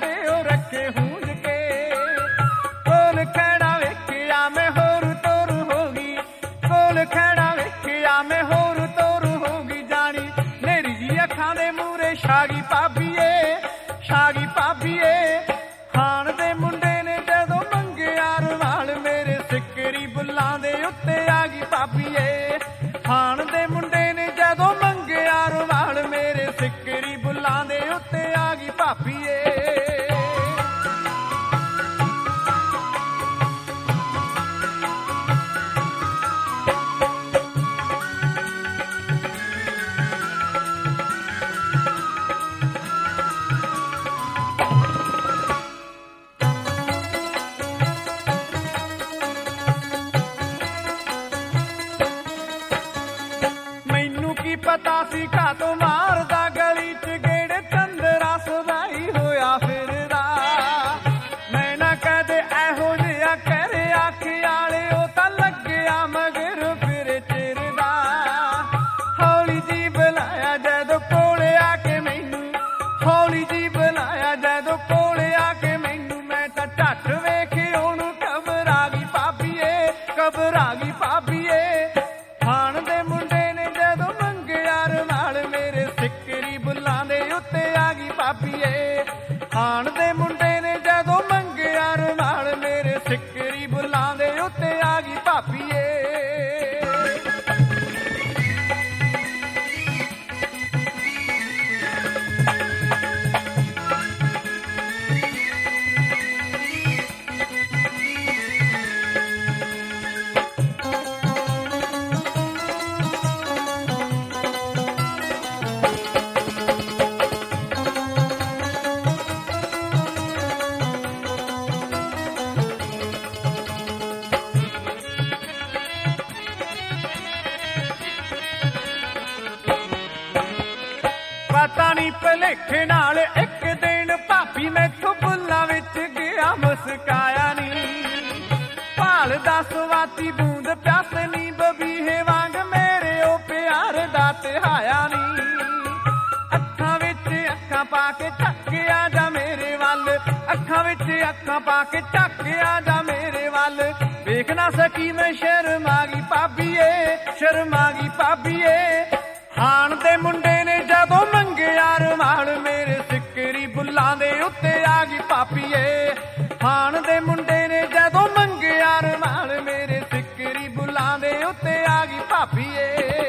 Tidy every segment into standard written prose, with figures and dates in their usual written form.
ਤੇ ਉਹ ਰੱਖੇ ਹੂੰਜ ਕੇ। ਕੋਲ ਖੜਾ ਵੇਖਿਆ ਮੈਂ ਹੋਰ ਤੋਰ ਹੋ ਗਈ, ਕੋਲ ਖੜਾ ਵੇਖਿਆ ਮੈਂ ਹੋਰ ਤੋਰ ਹੋ ਗਈ। ਜਾਣੀ ਮੇਰੀ ਜੀ ਅੱਖਾਂ ਦੇ ਮੂਹਰੇ ਛਾਗੀ ਭਾਬੀਏ, ਛਾਗੀ ਭਾਬੀਏ। ਖਾਣ ਦੇ ਮੁੰਡੇ ਨੇ ਜਦੋਂ ਮੰਗਿਆ ਰੁਮਾਲ ਮੇਰੇ ਸਿੱਕਰੀ ਬੁੱਲਾਂ ਦੇ ਉੱਤੇ ਆ ਗਈ ਭਾਬੀਏ। ਖਾਣ ਦੇ ਮੁੰਡੇ ਨੇ ਜਦੋਂ ਮੰਗਿਆ ਰੁਮਾਲ ਮੇਰੇ ਸਿੱਕਰੀ ਬੁੱਲਾਂ ਦੇ ਉੱਤੇ ਆ ਗਈ ਭਾਬੀਏ। ਪਤਾ ਸੀ ਕਾਤੋਂ ਮਾਰਦਾ ਗਲੀ ਚ ਗੇੜੇ, ਚੰਦਰਾ ਸਵਾਈ ਹੋਇਆ ਫਿਰਦਾ। ਮੈਂ ਨਾ ਕਦੇ ਇਹੋ ਜਿਹਾ ਕਰਿਆ ਖਿਆਲੇ, ਉਹ ਤਾਂ ਲੱਗਿਆ ਮਗਰ ਫਿਰ ਚਿਰਦਾ। ਹੌਲੀ ਜੀ ਬੁਲਾਇਆ ਜਦੋਂ ਕੋਲੇ ਆ ਕੇ ਮੈਨੂੰ, ਹੌਲੀ ਜੀ ਬੁਲਾਇਆ ਜਦੋਂ ਕੋਲੇ ਆ ਕੇ ਮੈਨੂੰ। ਮੈਂ ਤਾਂ ਝੱਟ ਵੇਖੇ ਉਹਨੂੰ ਘਬਰਾ ਗਈ ਭਾਬੀਏ, ਘਬਰਾ ਗਈ ਭਾਬੀਏ। ਖਾਣ ਦੇ ਮੁੰਡੇ ਨੇ ਜਦੋਂ ਰੁਮਾਲ ਮੇਰੇ ਸਿੱਕਰੀ ਬੁੱਲਾਂ ਦੇ ਉੱਤੇ ਆ ਗਈ ਭਾਬੀਏ। ਖਾਣ ਦੇ ਮੁੰਡੇ ਨੇ ਜਦੋਂ ਮੰਗਿਆ ਰੁਮਾਲ ਮੇਰੇ ਸਿੱਕਰੀ ਬੁੱਲਾਂ ਦੇ ਉੱਤੇ ਆ ਗਈ ਭਾਬੀਏ। ਪਤਾ ਨੀ ਭਲੇਖੇ ਨਾਲ ਇੱਕ ਦਿਨ ਭਾਬੀ ਮੈਥੋਂ ਬੁੱਲਾਂ ਵਿੱਚ ਗਿਆ ਮੁਸਕਾਇਆ ਨੀ। ਭਾਲਦਾ ਸਵਾਤੀ ਬੂੰਦ ਪਿਆਸ ਨੀ, ਬਬੀਹੇ ਵਾਂਗ ਮੇਰੇ ਉਹ ਪਿਆਰ ਦਾ ਤਿਹਾਇਆ ਨੀ। ਅੱਖਾਂ ਵਿੱਚ ਅੱਖਾਂ ਪਾ ਕੇ ਝੱਕਿਆ ਜਾ ਮੇਰੇ ਵੱਲ, ਅੱਖਾਂ ਵਿੱਚ ਅੱਖਾਂ ਪਾ ਕੇ ਝੱਕਿਆ ਜਾ ਮੇਰੇ ਵੱਲ। ਵੇਖ ਨਾ ਸਕੀ ਮੈਂ ਸ਼ਰਮਾ ਗਈ ਭਾਬੀਏ, ਸ਼ਰਮਾ ਗਈ ਭਾਬੀਏ। ਖਾਣ ਦੇ ਮੁੰਡੇ ਨੇ ਜਦੋਂ ਮੰਗਿਆ ਰੁਮਾਲ ਮੇਰੇ ਸਿੱਕਰੀ ਬੁੱਲਾਂ ਦੇ ਉੱਤੇ ਆ ਗਈ ਭਾਬੀਏ। ਖਾਣ ਦੇ ਮੁੰਡੇ ਨੇ ਜਦੋਂ ਮੰਗਿਆ ਰੁਮਾਲ ਮੇਰੇ ਸਿੱਕਰੀ ਬੁੱਲਾਂ ਦੇ ਉੱਤੇ ਆ ਗਈ ਭਾਬੀਏ।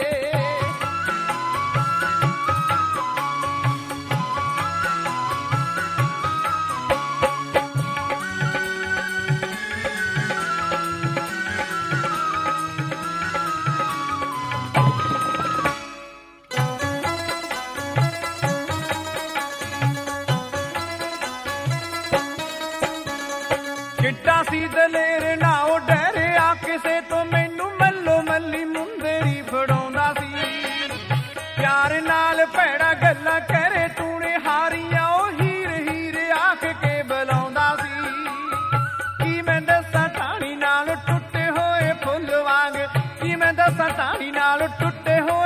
ਕਿੱਡਾ ਸੀ ਦਲੇਰ ਨਾ ਉਹ ਡਰਿਆ ਕਿਸੇ ਤੋਂ, ਮੈਨੂੰ ਮੱਲੋ ਮੱਲੀ ਮੁੰਦਰੀ ਫੜਾਉਂਦਾ ਸੀ। ਪਿਆਰ ਨਾਲ ਭੈੜਾ ਗੱਲਾਂ ਕਰੇ ਤੂਣੇ ਹਾਰੀਆਂ, ਉਹ ਹੀਰ ਹੀਰ ਆਖ ਕੇ ਬੁਲਾਉਂਦਾ ਸੀ। ਕੀ ਮੈਂ ਦੱਸਾਂ ਟਾਹਣੀ ਨਾਲ ਟੁੱਟੇ ਹੋਏ ਫੁੱਲ ਵਾਂਗ, ਕੀ ਮੈਂ ਦੱਸਾਂ ਟਾਹਣੀ ਨਾਲ ਟੁੱਟੇ ਹੋਏ